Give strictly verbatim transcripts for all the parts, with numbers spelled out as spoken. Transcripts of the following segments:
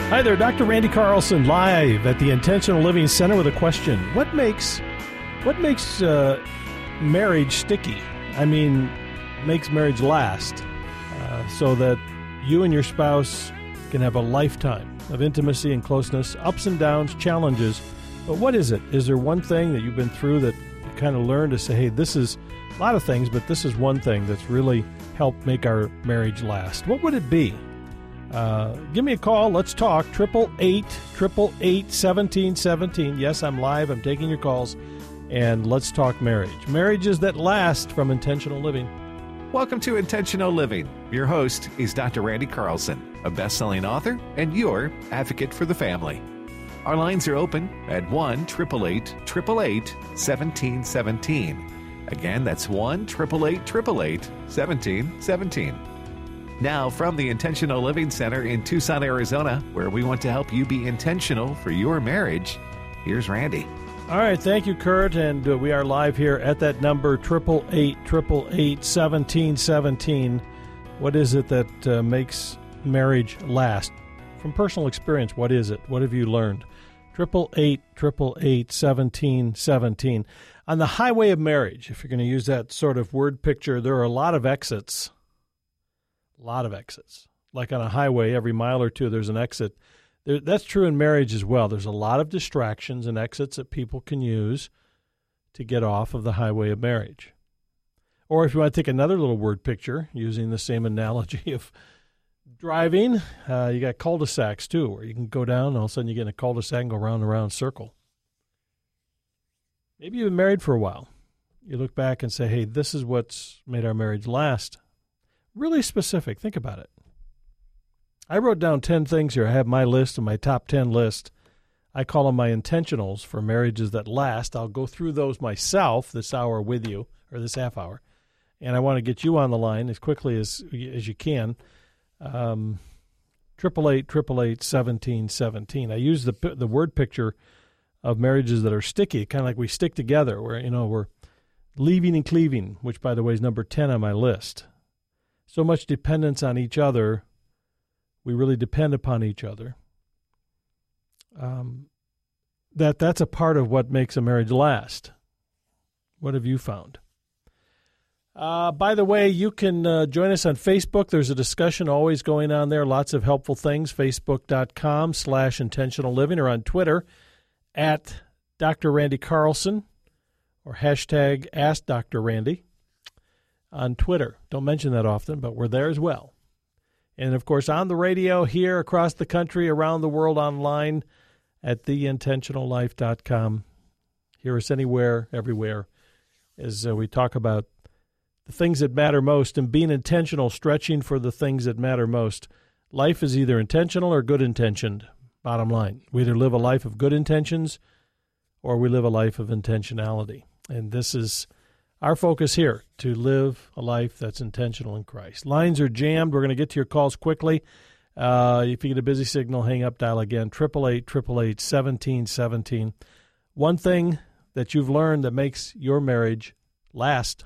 Hi there, Doctor Randy Carlson, live at the Intentional Living Center with a question. What makes what makes uh, marriage sticky? I mean, makes marriage last uh, so that you and your spouse can have a lifetime of intimacy and closeness, ups and downs, challenges. But what is it? Is there one thing that you've been through that you kind of learned to say, hey, this is a lot of things, but this is one thing that's really helped make our marriage last? What would it be? Uh, give me a call. Let's talk. Triple eight, triple eight, seventeen seventeen. Yes, I'm live. I'm taking your calls. And let's talk marriage. Marriages that last from Intentional Living. Welcome to Intentional Living. Your host is Doctor Randy Carlson, a best-selling author and your advocate for the family. Our lines are open at one eight eight eight, eight eight, one seven one seven. Again, that's one eight eight eight, eight eight, one seven one seven. Now, from the Intentional Living Center in Tucson, Arizona, where we want to help you be intentional for your marriage, here's Randy. All right, thank you, Kurt, and uh, we are live here at that number, eight eight eight, eight eight eight, one seven one seven. What is it that uh, makes marriage last? From personal experience, what is it? What have you learned? eight eight eight, eight eight eight, one seven one seven. On the highway of marriage, if you're going to use that sort of word picture, there are a lot of exits. A lot of exits. Like on a highway, every mile or two, there's an exit. There, that's true in marriage as well. There's a lot of distractions and exits that people can use to get off of the highway of marriage. Or if you want to take another little word picture, using the same analogy of driving, uh, you got cul-de-sacs too, where you can go down, and all of a sudden you get in a cul-de-sac and go round and round circle. Maybe you've been married for a while. You look back and say, hey, this is what's made our marriage last. Really specific. Think about it. I wrote down ten things here. I have my list and my top ten list. I call them my intentionals for marriages that last. I'll go through those myself this hour with you, or this half hour. And I want to get you on the line as quickly as as you can. Um, eight eight eight, eight eight eight, one seven one seven. I use the the word picture of marriages that are sticky, kind of like we stick together, where, you know, we're leaving and cleaving, which, by the way, is number ten on my list. So much dependence on each other. We really depend upon each other. Um, that that's a part of what makes a marriage last. What have you found? Uh, by the way, you can uh, join us on Facebook. There's a discussion always going on there. Lots of helpful things. Facebook.com slash intentional living, or on Twitter at Doctor Randy Carlson, or hashtag Ask Doctor Randy on Twitter. Don't mention that often, but we're there as well. And, of course, on the radio here across the country, around the world, online at the intentional life dot com. Hear us anywhere, everywhere, as uh, we talk about the things that matter most and being intentional, stretching for the things that matter most. Life is either intentional or good intentioned, bottom line. We either live a life of good intentions or we live a life of intentionality. And this is our focus here, to live a life that's intentional in Christ. Lines are jammed. We're going to get to your calls quickly. Uh, if you get a busy signal, hang up, dial again, eight eight eight, eight eight eight, one seven one seven. One thing that you've learned that makes your marriage last.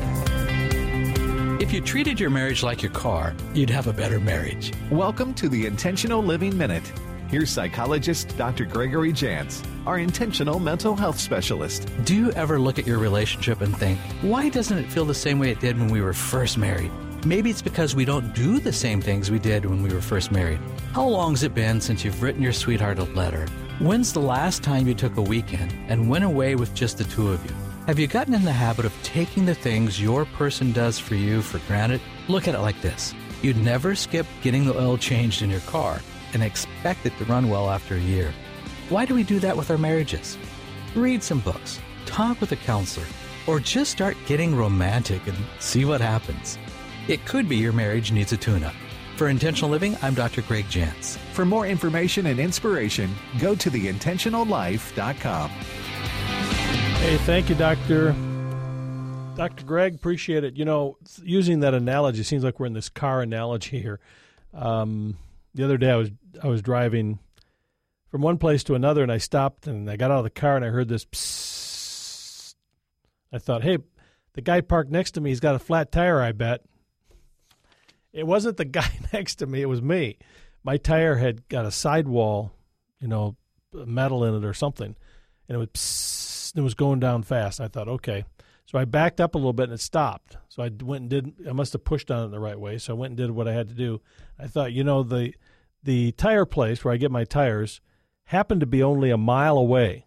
If you treated your marriage like your car, you'd have a better marriage. Welcome to the Intentional Living Minute. Here's psychologist Doctor Gregory Jantz, our intentional mental health specialist. Do you ever look at your relationship and think, why doesn't it feel the same way it did when we were first married? Maybe it's because we don't do the same things we did when we were first married. How long has it been since you've written your sweetheart a letter? When's the last time you took a weekend and went away with just the two of you? Have you gotten in the habit of taking the things your person does for you for granted? Look at it like this. You'd never skip getting the oil changed in your car and expect it to run well after a year. Why do we do that with our marriages? Read some books, talk with a counselor, or just start getting romantic and see what happens. It could be your marriage needs a tune-up. For Intentional Living, I'm Doctor Greg Jantz. For more information and inspiration, go to the intentional life dot com. Hey, thank you, Doctor Doctor Greg. Appreciate it. You know, using that analogy, it seems like we're in this car analogy here. Um, the other day I was I was driving from one place to another, and I stopped, and I got out of the car, and I heard this psst. I thought, hey, the guy parked next to me, he's got a flat tire, I bet. It wasn't the guy next to me, it was me. my tire had got a sidewall, you know, metal in it or something, and it was psst, it was going down fast. I thought, okay. So I backed up a little bit and it stopped. So I went and did, I must have pushed on it the right way. So I went and did what I had to do. I thought, you know, the the tire place where I get my tires happened to be only a mile away.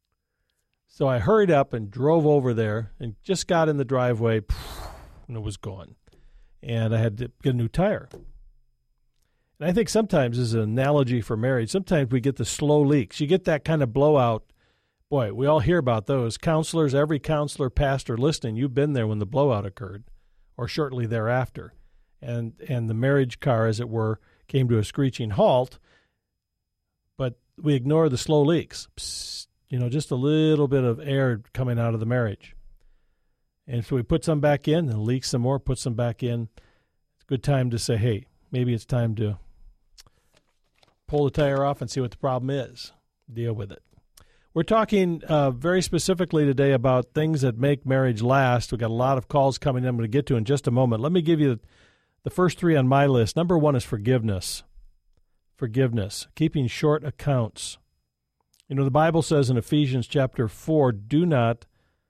So I hurried up and drove over there and just got in the driveway and it was gone. And I had to get a new tire. And I think sometimes as an analogy for marriage, sometimes we get the slow leaks. You get that kind of blowout. Boy, we all hear about those. Counselors, every counselor, pastor listening, you've been there when the blowout occurred or shortly thereafter. And and the marriage car, as it were, came to a screeching halt. But we ignore the slow leaks. Psst, you know, just a little bit of air coming out of the marriage. And so we put some back in and leak some more, put some back in. It's a good time to say, hey, maybe it's time to pull the tire off and see what the problem is. Deal with it. We're talking uh, very specifically today about things that make marriage last. We've got a lot of calls coming in I'm going to get to in just a moment. Let me give you the first three on my list. Number one is forgiveness. Forgiveness, keeping short accounts. You know, the Bible says in Ephesians chapter four, do not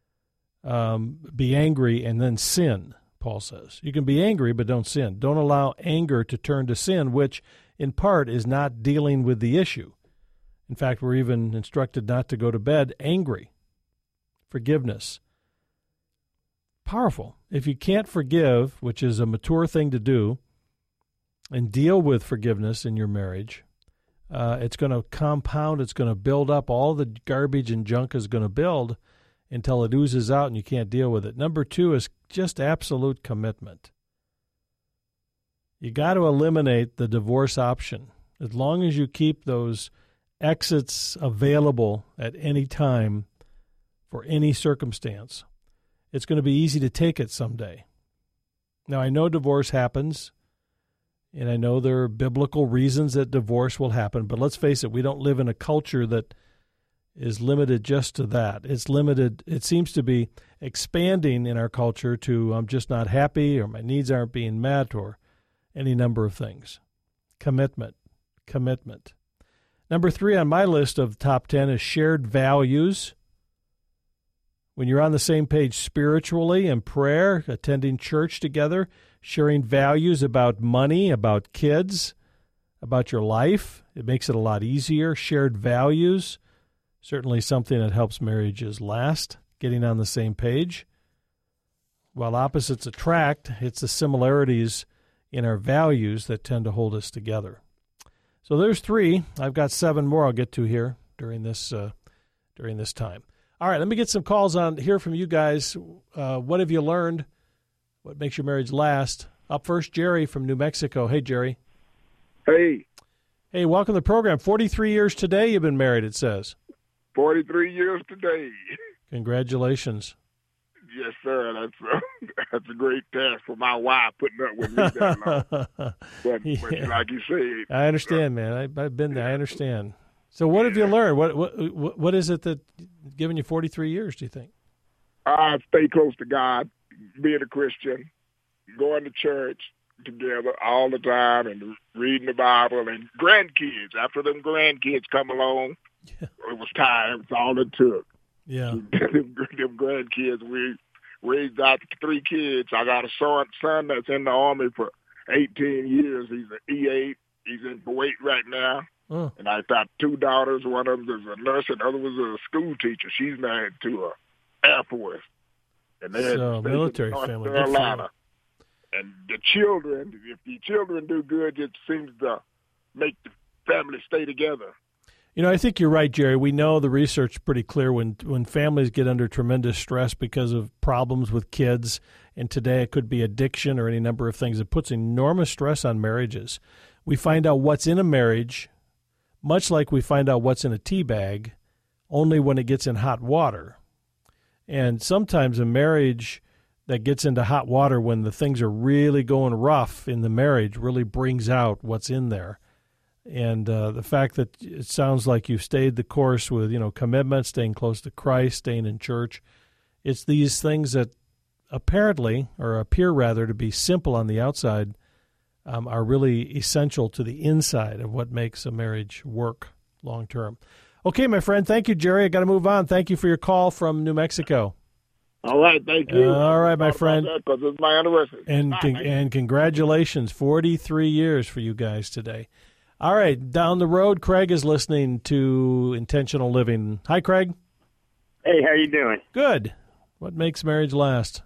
um, be angry and then sin, Paul says. You can be angry, but don't sin. Don't allow anger to turn to sin, which in part is not dealing with the issue. In fact, we're even instructed not to go to bed angry. Forgiveness. Powerful. If you can't forgive, which is a mature thing to do, and deal with forgiveness in your marriage, uh, it's going to compound, it's going to build up. All the garbage and junk is going to build until it oozes out and you can't deal with it. Number two is just absolute commitment. You got to eliminate the divorce option. As long as you keep those exits available at any time for any circumstance, it's going to be easy to take it someday. Now, I know divorce happens, and I know there are biblical reasons that divorce will happen, but let's face it, we don't live in a culture that is limited just to that. It's limited, it seems to be expanding in our culture to I'm just not happy or my needs aren't being met or any number of things. Commitment, commitment. Number three on my list of top ten is shared values. When you're on the same page spiritually in prayer, attending church together, sharing values about money, about kids, about your life, it makes it a lot easier. Shared values, certainly something that helps marriages last, getting on the same page. While opposites attract, it's the similarities in our values that tend to hold us together. So there's three. I've got seven more I'll get to here during this uh, during this time. All right, let me get some calls on hear from you guys. Uh, what have you learned? What makes your marriage last? Up first, Jerry from New Mexico. Hey, Jerry. Hey. Hey, welcome to the program. forty-three years today you've been married, it says. forty-three years today. Congratulations. Yes, sir. That's a, that's a great task for my wife putting up with me that long. But, yeah. but like you say, I understand, man. I, I've been there. I understand. So, what have you learned? What what what is it that given you forty-three years? Do you think? I stay close to God, being a Christian, going to church together all the time, and reading the Bible, and grandkids. After them grandkids come along, yeah. It was time. It's all it took. Yeah. them, them grandkids, we raised out three kids. I got a son, son that's in the Army for eighteen years. He's an E eight. He's in Kuwait right now. Oh. And I got two daughters. One of them is a nurse, and the other was a school teacher. She's married to a Air Force. And they're so, military North family. Carolina. And the children, if the children do good, it seems to make the family stay together. You know, I think you're right, Jerry. We know the research is pretty clear when when families get under tremendous stress because of problems with kids, and today it could be addiction or any number of things. It puts enormous stress on marriages. We find out what's in a marriage, much like we find out what's in a tea bag, only when it gets in hot water. And sometimes a marriage that gets into hot water when the things are really going rough in the marriage really brings out what's in there. And uh, the fact that it sounds like you've stayed the course with, you know, commitment, staying close to Christ, staying in church, it's these things that apparently, or appear rather, to be simple on the outside, um, are really essential to the inside of what makes a marriage work long term. Okay, my friend. Thank you, Jerry. I got to move on. Thank you for your call from New Mexico. All right, thank you. All right, my friend. Because it's my anniversary. And con- and congratulations, forty-three years for you guys today. All right, down the road, Craig is listening to Intentional Living. Hi, Craig. Hey, how you doing? Good. What makes marriage last?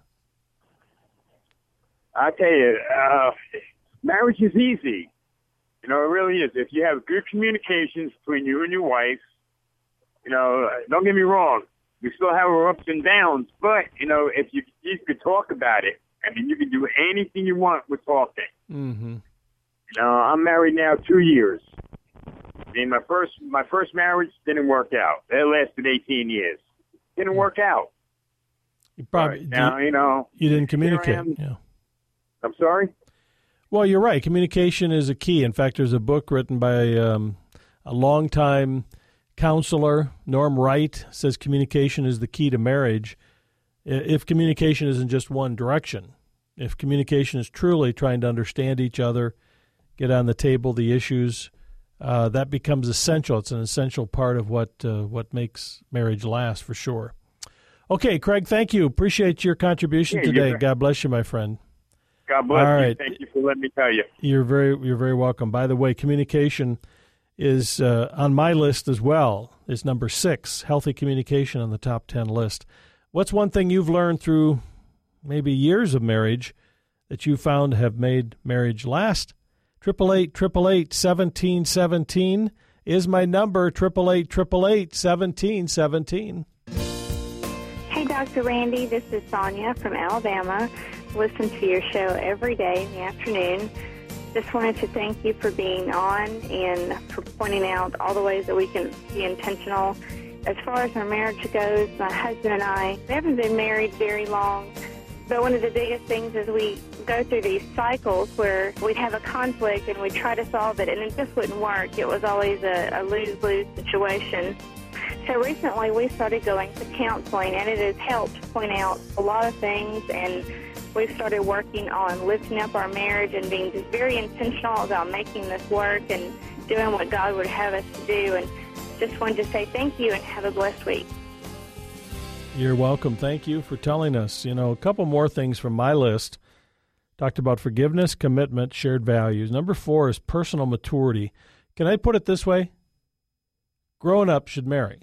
I tell you, uh, marriage is easy. You know, it really is. If you have good communications between you and your wife, you know, don't get me wrong. We still have our ups and downs, but, you know, if you, you could talk about it, I mean, you can do anything you want with talking. Mm-hmm. You know, I'm married now two years. I mean, my first, my first marriage didn't work out. It lasted eighteen years. Didn't work out. You probably right. Now, you, you know. You didn't communicate. Yeah. I'm sorry? Well, you're right. Communication is a key. In fact, there's a book written by um, a longtime counselor, Norm Wright, says communication is the key to marriage. If communication isn't just one direction, if communication is truly trying to understand each other, get on the table the issues, uh, that becomes essential. It's an essential part of what uh, what makes marriage last, for sure. Okay, Craig, thank you. Appreciate your contribution yeah, today. God bless you, my friend. God bless All you. right. Thank you for letting me tell you. You're very you're very welcome. By the way, communication is uh, on my list as well. Is number six, healthy communication on the top ten list. What's one thing you've learned through maybe years of marriage that you found have made marriage last? Triple eight triple eight seventeen seventeen is my number. Triple eight triple eight seventeen seventeen. Hey, Doctor Randy. This is Sonia from Alabama. Listen to your show every day in the afternoon. Just wanted to thank you for being on and for pointing out all the ways that we can be intentional. As far as our marriage goes, my husband and I, we haven't been married very long, but one of the biggest things is we go through these cycles where we'd have a conflict and we'd try to solve it, and it just wouldn't work. It was always a, a lose-lose situation. So recently we started going to counseling, and it has helped point out a lot of things, and we've started working on lifting up our marriage and being just very intentional about making this work and doing what God would have us to do. And just wanted to say thank you and have a blessed week. You're welcome. Thank you for telling us. You know, a couple more things from my list. Talked about forgiveness, commitment, shared values. Number four is personal maturity. Can I put it this way? Grown up should marry.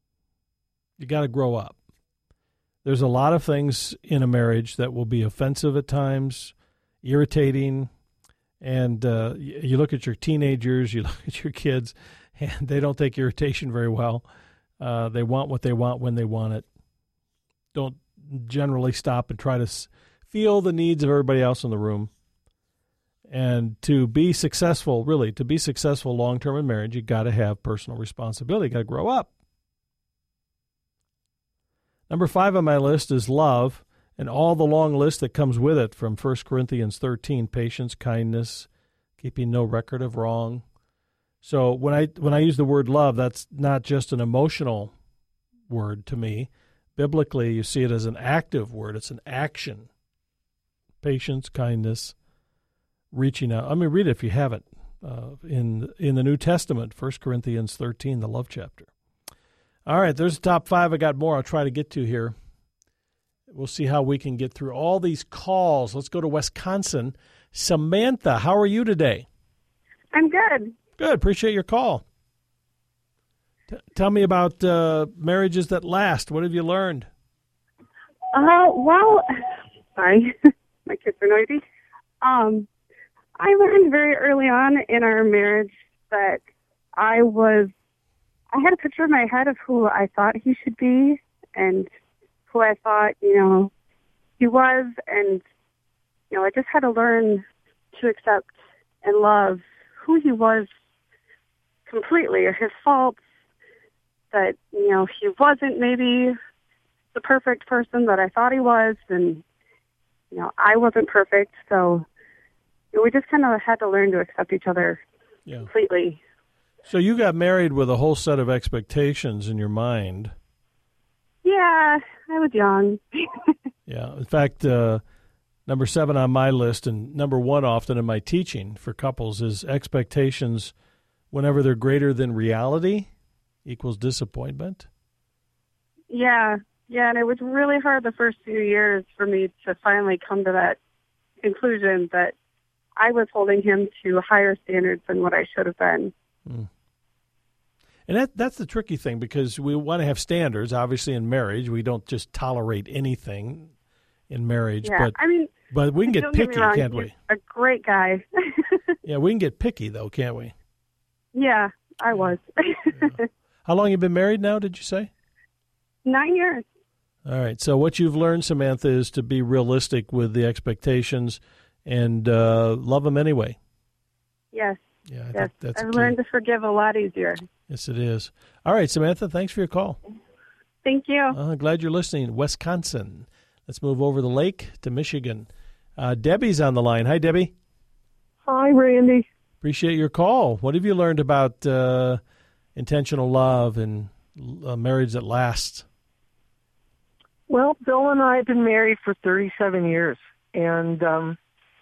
You got to grow up. There's a lot of things in a marriage that will be offensive at times, irritating, and uh, you look at your teenagers, you look at your kids, and they don't take irritation very well. Uh, they want what they want when they want it. Don't generally stop and try to s- feel the needs of everybody else in the room. And to be successful, really, to be successful long-term in marriage, you got to have personal responsibility. You got to grow up. Number five on my list is love, and all the long list that comes with it from First Corinthians thirteen, patience, kindness, keeping no record of wrong. So when I when I use the word love, that's not just an emotional word to me. Biblically, you see it as an active word. It's an action. Patience, kindness, reaching out. I mean, read it if you haven't. Uh, in in the New Testament, First Corinthians thirteen, the love chapter. All right, there's the top five. I got more I'll try to get to here. We'll see how we can get through all these calls. Let's go to Wisconsin. Samantha, how are you today? I'm good. Good. Appreciate your call. T- tell me about uh, marriages that last. What have you learned? Uh, well, sorry, my kids are noisy. Um, I learned very early on in our marriage that I was, I had a picture in my head of who I thought he should be and who I thought, you know, he was. And, you know, I just had to learn to accept and love who he was completely, or his faults, that, you know, he wasn't maybe the perfect person that I thought he was, and, you know, I wasn't perfect, so you know, we just kind of had to learn to accept each other yeah. completely. So you got married with a whole set of expectations in your mind. Yeah, I was young. Yeah. In fact, uh, number seven on my list, and number one often in my teaching for couples, is expectations whenever they're greater than reality equals disappointment. Yeah, yeah, and it was really hard the first few years for me to finally come to that conclusion that I was holding him to higher standards than what I should have been. Mm. And that that's the tricky thing, because we want to have standards, obviously, in marriage. We don't just tolerate anything in marriage. Yeah, but, I mean, but we can get picky, wrong, can't he's we? A great guy. Yeah, we can get picky, though, can't we? Yeah, I was. Yeah. How long have you been married now, did you say? Nine years. All right. So what you've learned, Samantha, is to be realistic with the expectations and uh, love them anyway. Yes. Yeah, I yes. think that's I've key. learned to forgive a lot easier. Yes, it is. All right, Samantha, thanks for your call. Thank you. Uh, glad you're listening. Wisconsin. Let's move over the lake to Michigan. Uh, Debbie's on the line. Hi, Debbie. Hi, Randy. Appreciate your call. What have you learned about uh, intentional love and uh, marriage that lasts? Well, Bill and I have been married for thirty-seven years, and um,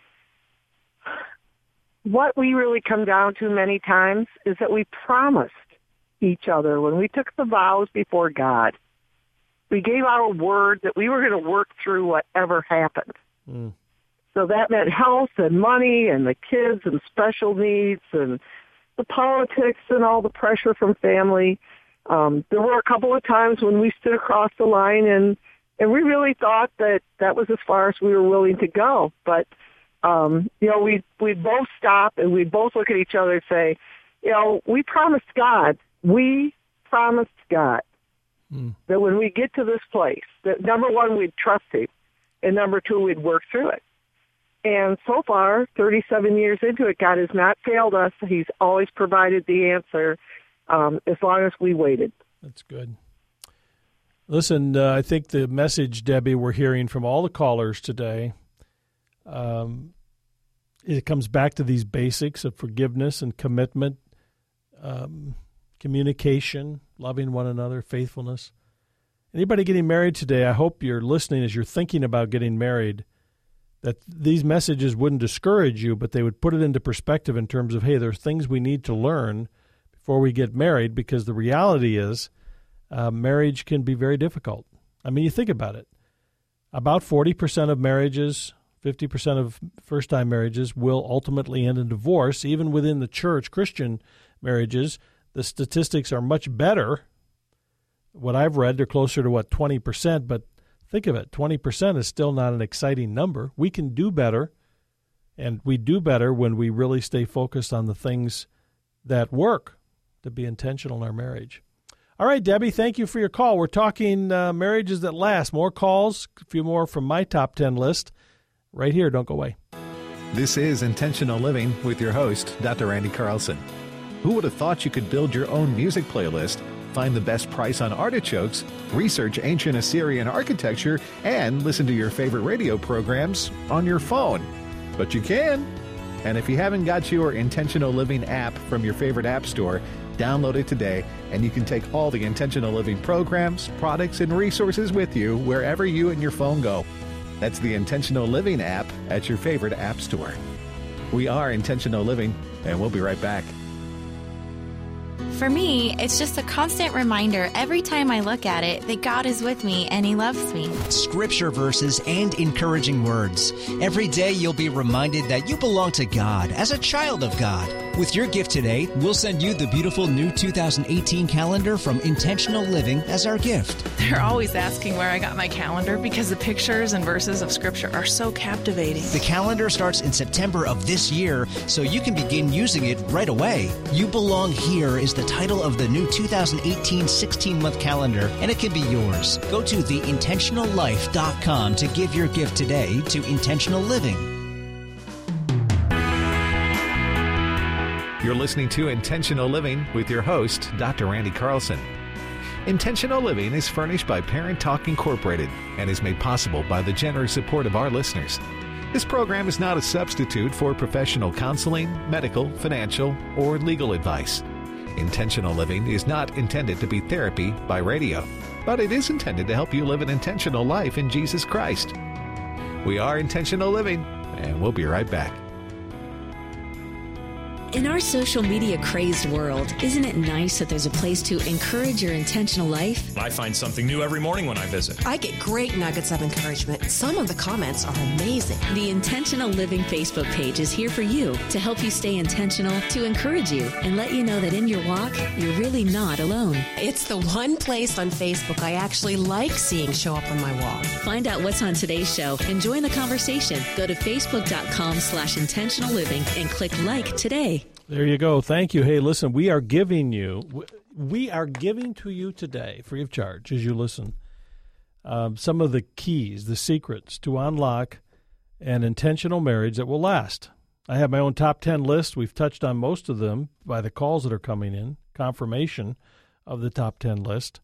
what we really come down to many times is that we promised each other when we took the vows before God. We gave our word that we were going to work through whatever happened. Mm. So that meant health and money and the kids and special needs and the politics and all the pressure from family. Um, there were a couple of times when we stood across the line and, and we really thought that that was as far as we were willing to go. But, um, you know, we'd, we'd both stop and we'd both look at each other and say, you know, we promised God, we promised God mm. that when we get to this place, that number one, we'd trust him, and number two, we'd work through it. And so far, thirty-seven years into it, God has not failed us. He's always provided the answer um, as long as we waited. That's good. Listen, uh, I think the message, Debbie, we're hearing from all the callers today, um, it comes back to these basics of forgiveness and commitment, um, communication, loving one another, faithfulness. Anybody getting married today, I hope you're listening as you're thinking about getting married, that these messages wouldn't discourage you, but they would put it into perspective in terms of, hey, there's things we need to learn before we get married, because the reality is uh, marriage can be very difficult. I mean, you think about it. About forty percent of marriages, fifty percent of first-time marriages will ultimately end in divorce. Even within the church, Christian marriages, the statistics are much better. What I've read, they're closer to, what, twenty percent, but think of it, twenty percent is still not an exciting number. We can do better, and we do better when we really stay focused on the things that work to be intentional in our marriage. All right, Debbie, thank you for your call. We're talking uh, marriages that last. More calls, a few more from my top ten list right here. Don't go away. This is Intentional Living with your host, Doctor Randy Carlson. Who would have thought you could build your own music playlist, find the best price on artichokes, research ancient Assyrian architecture, and listen to your favorite radio programs on your phone? But you can. And if you haven't got your Intentional Living app from your favorite app store, download it today, and you can take all the Intentional Living programs, products, and resources with you wherever you and your phone go. That's the Intentional Living app at your favorite app store. We are Intentional Living, and we'll be right back. For me, it's just a constant reminder every time I look at it that God is with me and He loves me. Scripture verses and encouraging words. Every day you'll be reminded that you belong to God as a child of God. With your gift today, we'll send you the beautiful new two thousand eighteen calendar from Intentional Living as our gift. They're always asking where I got my calendar because the pictures and verses of Scripture are so captivating. The calendar starts in September of this year, so you can begin using it right away. You Belong Here is the title of the new two thousand eighteen sixteen-month calendar, and it can be yours. Go to the intentional life dot com to give your gift today to Intentional Living. You're listening to Intentional Living with your host, Doctor Randy Carlson. Intentional Living is furnished by Parent Talk Incorporated and is made possible by the generous support of our listeners. This program is not a substitute for professional counseling, medical, financial, or legal advice. Intentional Living is not intended to be therapy by radio, but it is intended to help you live an intentional life in Jesus Christ. We are Intentional Living, and we'll be right back. In our social media crazed world, isn't it nice that there's a place to encourage your intentional life? I find something new every morning when I visit. I get great nuggets of encouragement. Some of the comments are amazing. The Intentional Living Facebook page is here for you to help you stay intentional, to encourage you, and let you know that in your walk, you're really not alone. It's the one place on Facebook I actually like seeing show up on my wall. Find out what's on today's show and join the conversation. Go to facebook.com slash intentional living and click like today. There you go. Thank you. Hey, listen, we are giving you, we are giving to you today, free of charge, as you listen, um, some of the keys, the secrets to unlock an intentional marriage that will last. I have my own top ten list. We've touched on most of them by the calls that are coming in, confirmation of the top ten list.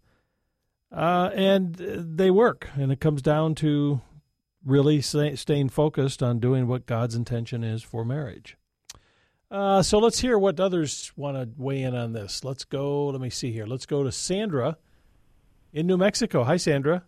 Uh, and they work, and it comes down to really stay, staying focused on doing what God's intention is for marriage. Uh, so let's hear what others want to weigh in on this. Let's go, let me see here. Let's go to Sandra in New Mexico. Hi, Sandra.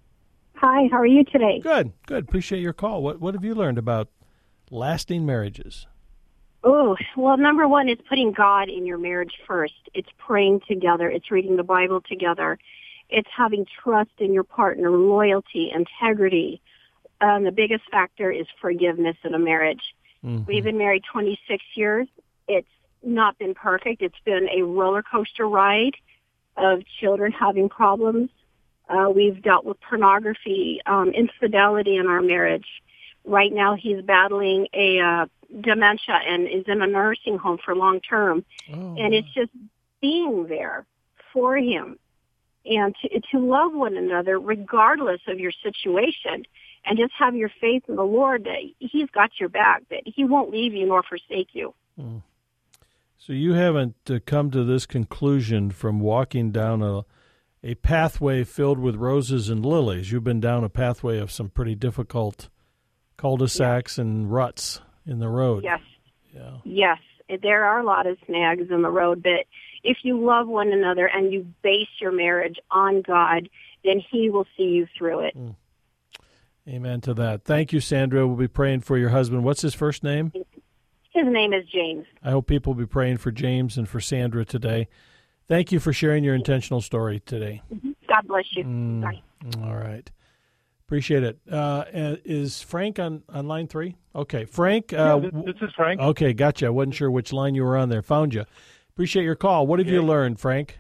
Hi, how are you today? Good, good. Appreciate your call. What what have you learned about lasting marriages? Oh, well, number one is putting God in your marriage first. It's praying together. It's reading the Bible together. It's having trust in your partner, loyalty, integrity. Um, the biggest factor is forgiveness in a marriage. Mm-hmm. We've been married twenty-six years. It's not been perfect. It's been a roller coaster ride of children having problems. Uh, we've dealt with pornography, um, infidelity in our marriage. Right now he's battling a uh, dementia and is in a nursing home for long term. Oh. And it's just being there for him and to, to love one another regardless of your situation. And just have your faith in the Lord that he's got your back, that he won't leave you nor forsake you. Mm. So you haven't uh, come to this conclusion from walking down a a pathway filled with roses and lilies. You've been down a pathway of some pretty difficult cul-de-sacs yeah. and ruts in the road. Yes. Yeah. Yes. There are a lot of snags in the road, but if you love one another and you base your marriage on God, then he will see you through it. Mm. Amen to that. Thank you, Sandra. We'll be praying for your husband. What's his first name? His name is James. I hope people will be praying for James and for Sandra today. Thank you for sharing your intentional story today. Mm-hmm. God bless you. Mm, Bye. All right. Appreciate it. Uh, is Frank on, on line three? Okay. Frank. Uh, yeah, this, this is Frank. Okay, gotcha. I wasn't sure which line you were on there. Found you. Appreciate your call. What have yeah. you learned, Frank?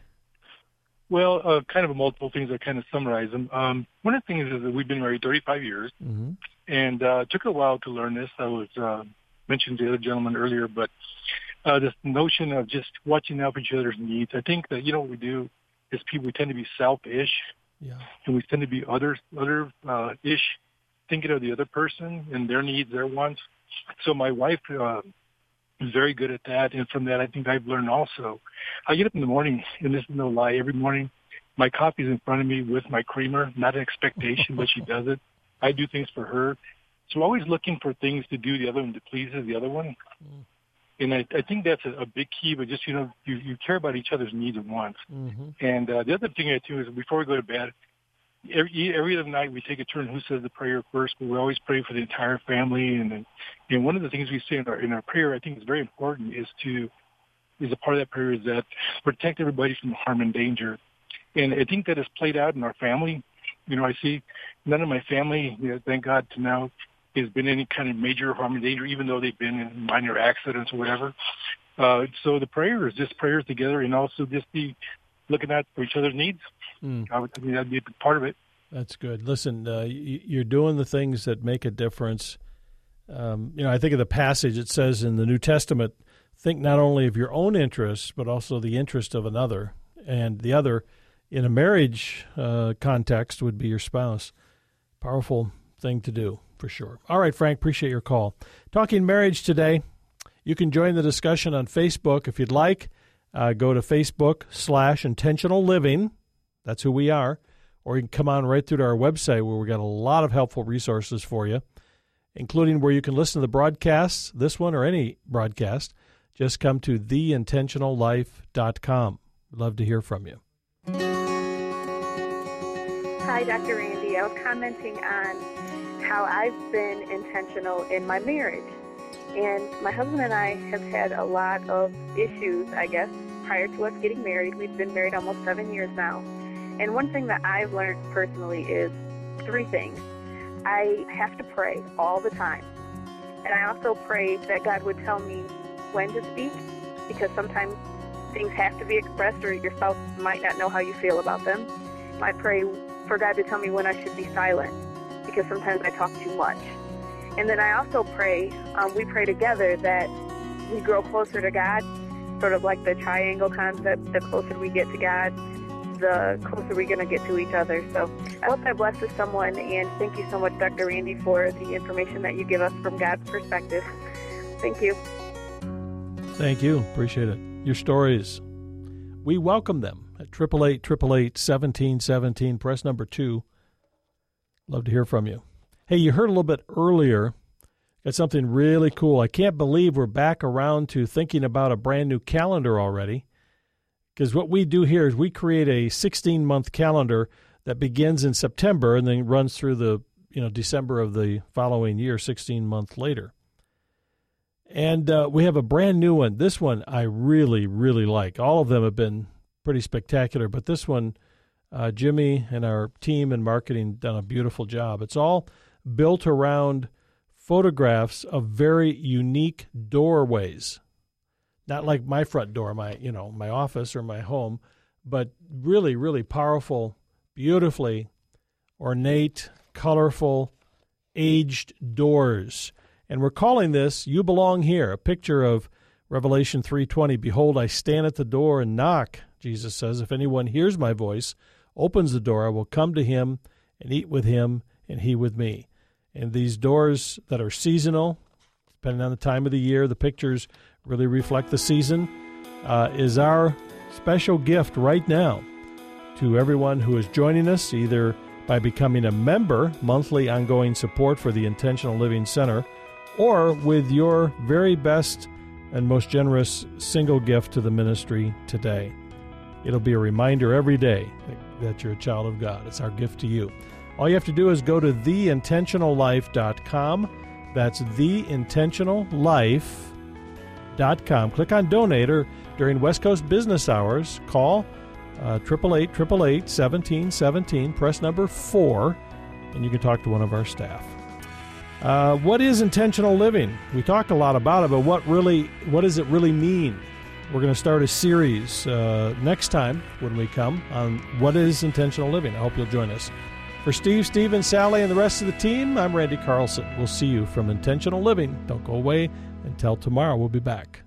Well, uh, kind of multiple things. I kind of summarize them. Um, one of the things is that we've been married thirty-five years, mm-hmm. and uh, it took a while to learn this. I was uh, mentioned to the other gentleman earlier, but uh, this notion of just watching out for each other's needs. I think that, you know, what we do is people, we tend to be selfish, yeah. and we tend to be other, other uh, ish, thinking of the other person and their needs, their wants. So my wife uh, is very good at that, and from that, I think I've learned also. I get up in the morning, and this is no lie, every morning my coffee's in front of me with my creamer, not an expectation, but she does it. I do things for her. So always looking for things to do the other one that pleases the other one. Mm. And I, I think that's a, a big key, but just, you know, you, you care about each other's needs and wants. Mm-hmm. And uh, the other thing I do is before we go to bed, every, every other night we take a turn who says the prayer first, but we always pray for the entire family. And and one of the things we say in our, in our prayer, I think is very important, is to, is a part of that prayer is that protect everybody from harm and danger. And I think that has played out in our family. You know, I see none of my family, you know, thank God to now, has been any kind of major harm and danger, even though they've been in minor accidents or whatever. Uh, so the prayer is just prayers together, and also just be looking out for each other's needs. Mm. I would I mean, that'd be a big part of it. That's good. Listen, uh, you're doing the things that make a difference. Um, you know, I think of the passage it says in the New Testament, think not only of your own interests, but also the interest of another. And the other, in a marriage uh, context, would be your spouse. Powerful thing to do, for sure. All right, Frank, appreciate your call. Talking marriage today. You can join the discussion on Facebook if you'd like. Uh, go to Facebook slash intentional living. That's who we are. Or you can come on right through to our website where we got a lot of helpful resources for you, including where you can listen to the broadcasts, this one or any broadcast. Just come to the intentional life dot com. We'd love to hear from you. Hi, Doctor Randy. I was commenting on how I've been intentional in my marriage. And my husband and I have had a lot of issues, I guess, prior to us getting married. We've been married almost seven years now. And one thing that I've learned personally is three things. I have to pray all the time. And I also pray that God would tell me when to speak, because sometimes things have to be expressed or your spouse might not know how you feel about them. I pray for God to tell me when I should be silent, because sometimes I talk too much. And then I also pray, um, we pray together that we grow closer to God, sort of like the triangle concept. The closer we get to God, the closer we're going to get to each other. So I hope that blesses someone, and thank you so much, Doctor Randy, for the information that you give us from God's perspective. Thank you. Thank you. Appreciate it. Your stories, we welcome them at eight eight eight, eight eight eight, one seven one seven, press number two. Love to hear from you. Hey, you heard a little bit earlier, got something really cool. I can't believe we're back around to thinking about a brand new calendar already, because what we do here is we create a sixteen-month calendar that begins in September and then runs through the you know December of the following year, sixteen months later. And uh, we have a brand new one. This one I really, really like. All of them have been pretty spectacular, but this one, uh, Jimmy and our team in marketing done a beautiful job. It's all built around photographs of very unique doorways. Not like my front door, my you know my office or my home, but really, really powerful, beautifully ornate, colorful, aged doors. And we're calling this "You Belong Here," a picture of Revelation three twenty. Behold, I stand at the door and knock, Jesus says. If anyone hears my voice, opens the door, I will come to him and eat with him and he with me. And these doors that are seasonal, depending on the time of the year, the pictures really reflect the season, uh, is our special gift right now to everyone who is joining us, either by becoming a member, monthly ongoing support for the Intentional Living Center, or with your very best and most generous single gift to the ministry today. It'll be a reminder every day that you're a child of God. It's our gift to you. All you have to do is go to the intentional life dot com. That's the intentional life dot com. Click on Donate, or during West Coast business hours, call uh, eight eight eight, eight eight eight, one seven one seven, press number four, and you can talk to one of our staff. Uh, what is intentional living? We talked a lot about it, but what really, what does it really mean? We're going to start a series uh, next time when we come on what is intentional living. I hope you'll join us. For Steve, Stephen, Sally, and the rest of the team, I'm Randy Carlson. We'll see you from Intentional Living. Don't go away until tomorrow. We'll be back.